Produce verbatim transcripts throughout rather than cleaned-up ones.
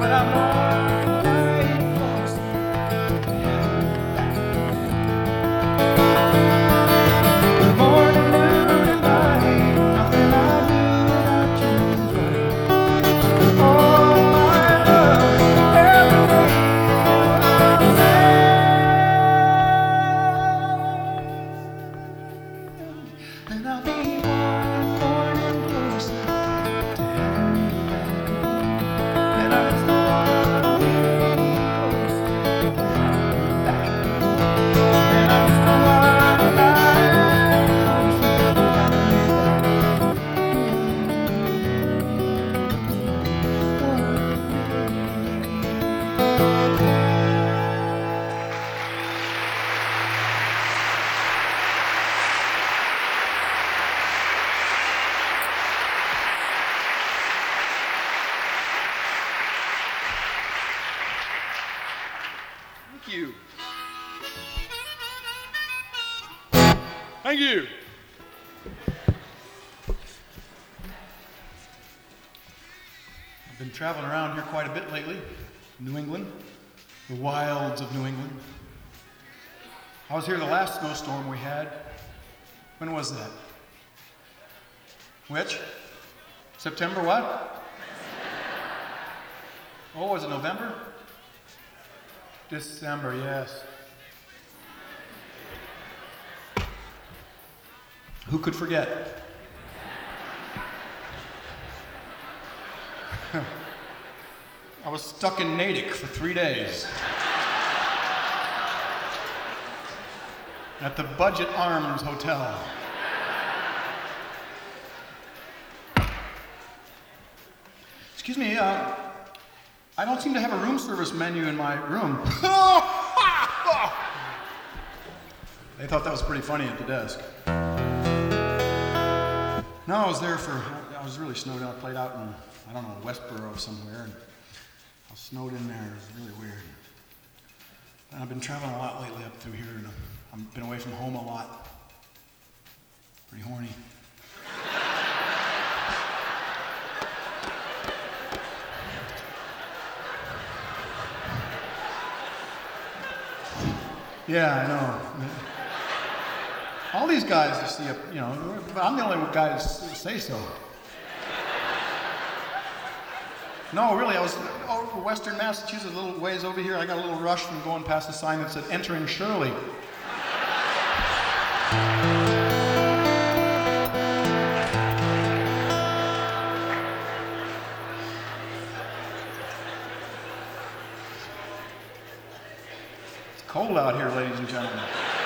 But I'm on the right course. Good morning, noon, and night. Nothing I do without you is right. All my love, every day I'll and I'll be one morning closer to having you back. And I just wanna be closer to having you back. And I just wanna lie closer to having you Thank you. Thank you. I've been traveling around here quite a bit lately. New England, the wilds of New England. I was here the last snowstorm we had. When was that? Which? September what? Oh, was it November? December, yes. Who could forget? I was stuck in Natick for three days. At the Budget Arms Hotel. Excuse me, uh, I don't seem to have a room service menu in my room. They thought that was pretty funny at the desk. No, I was there for, I was really snowed out. I played out in, I don't know, Westboro somewhere. And I was snowed in there. It was really weird. And I've been traveling a lot lately up through here, and I've been away from home a lot. Pretty horny. Yeah, I know. All these guys, you see, you know, I'm the only guy to say so. No, really, I was over Western Massachusetts, a little ways over here. I got a little rush from going past a sign that said, entering Shirley. It's cold out here, ladies and gentlemen.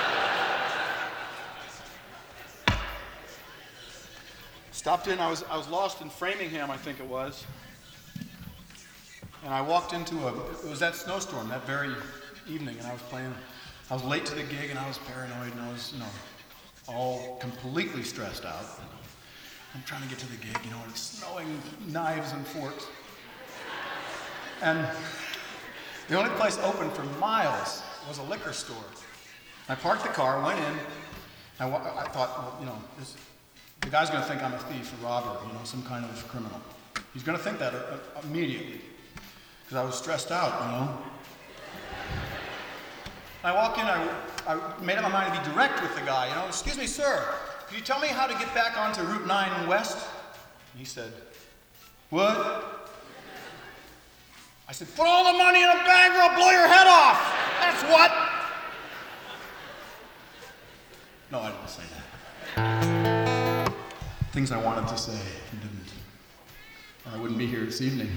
Stopped in, I was, I was lost in Framingham, I think it was. And I walked into a, it was that snowstorm that very evening, and I was playing, I was late to the gig, and I was paranoid, and I was, you know, all completely stressed out. I'm trying to get to the gig, you know, and it's snowing knives and forks. And the only place open for miles was a liquor store. I parked the car, went in, I, I thought, well, you know, this, the guy's going to think I'm a thief, a robber, you know, some kind of criminal. He's going to think that uh, immediately, because I was stressed out, you know. I walk in, I, I made up my mind to be direct with the guy, you know. Excuse me, sir, could you tell me how to get back onto Route nine West? And he said, what? I said, put all the money in a bag or I'll blow your head off. That's what. No, I didn't say that. Things I wanted to say and didn't. Or I wouldn't be here this evening.